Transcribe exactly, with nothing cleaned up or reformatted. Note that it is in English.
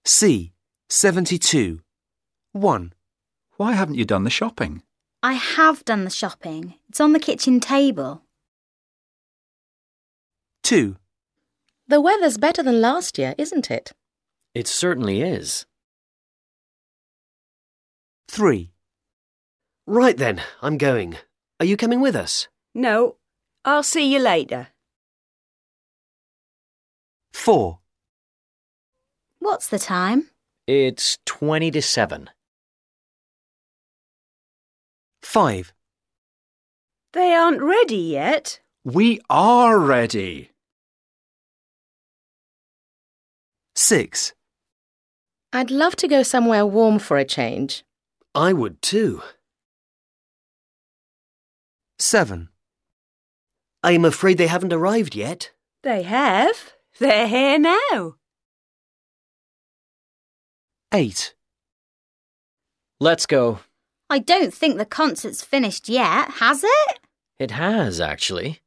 C. seventy-two. one. Why haven't you done the shopping? I have done the shopping. It's on the kitchen table. two. The weather's better than last year, isn't it? It certainly is. three. Right then, I'm going. Are you coming with us? No, I'll see you later. four. What's the time? It's twenty to seven. five. They aren't ready yet. We are ready. six. I'd love to go somewhere warm for a change. I would too. seven. I'm afraid they haven't arrived yet. They have. They're here now. eight. Let's go. I don't think the concert's finished yet, has it? It has, actually.